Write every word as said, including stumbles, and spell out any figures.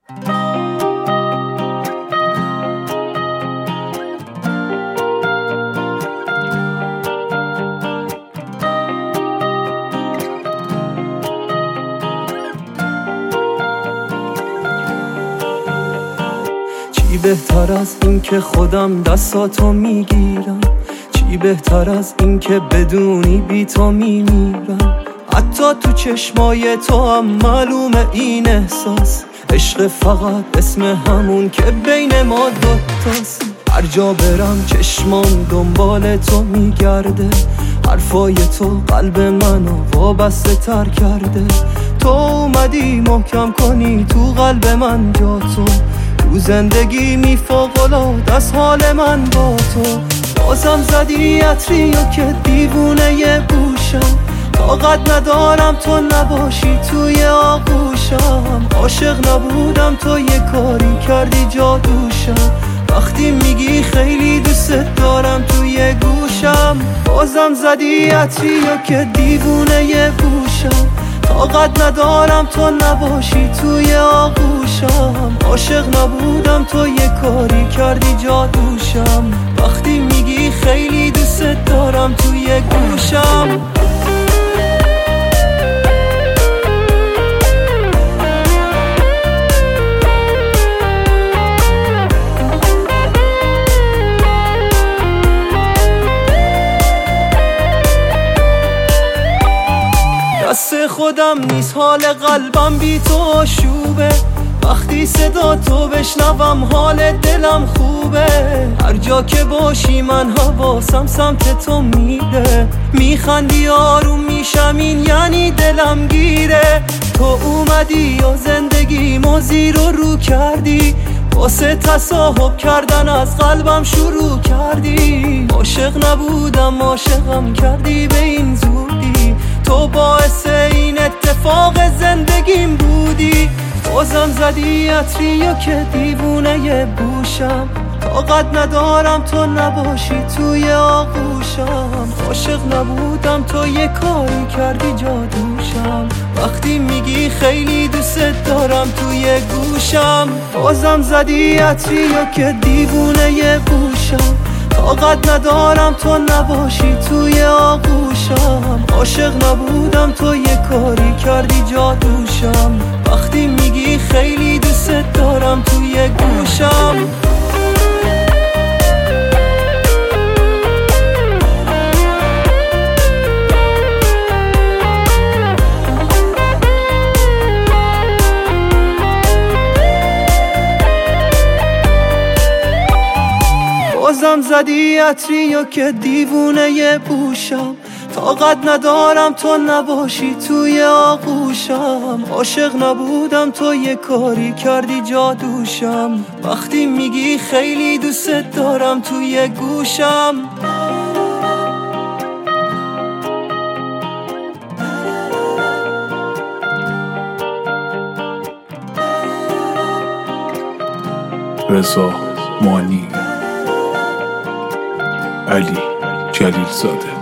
چی بهتر از این که خودم دستاتو میگیرم، چی بهتر از این که بدونی بی تو میمیرم. حتی تو چشمای تو هم معلومه این احساس، عشق فقط اسم همون که بین ما دوتاست. هر جا برم چشمام دنبال تو میگرده، حرفای تو قلب منو وابسته تر کرده. تو اومدی محکم کنی تو قلب من جا تو، تو زندگی می فوق‌العاده از حال من با تو. بازم زدی عطریو که دیوونه ی بوشم، طاقت ندارم تو نباشی توی آغوشم. عاشق نبودم تو یه کاری کردی جادوشم، وقتی میگی خیلی دوست دارم توی گوشم. بازم زدی عطریو که دیوونه ی بوشم، طاقت ندارم تو نباشی توی آغوشم. عاشق نبودم تو یه کاری کردی جادوشم، وقتی میگی خیلی دوست دارم توی گوشم. دست خودم نیست حال قلبم بی تو آشوبه، وقتی صدا تو بشنوم حال دلم خوبه. هر جا که باشی من حواسم سمت تو میره، میخندی آروم میشم این یعنی دلم گیره. تو اومدی و زندگیمو زیر و رو کردی، واسه تصاحب کردن از قلبم شروع کردی. عاشق نبودم عاشقم کردی به این زودی، تو باعث این اتفاق زندگیم بودی. بازم زدی عطریو که دیوونه ی بوشم، طاقت ندارم تو نباشی توی آغوشم. عاشق نبودم تو یه کاری کردی جادوشم، وقتی میگی خیلی دوست دارم توی گوشم. بازم زدی عطریو که دیوونه ی بوشم، طاقت ندارم تو نباشی توی آغوشم. عاشق نبودم تو یه کاری کردی جادوشم، وقتی میگی خیلی دوست دارم توی گوشم. بازم زدی عطریو که دیوونه ی بوشم، طاقت ندارم تو نباشی توی آغوشم. عاشق نبودم تو یه کاری کردی جادوشم، وقتی میگی خیلی دوست دارم توی گوشم. رضا مانی، علی جلیل زاده.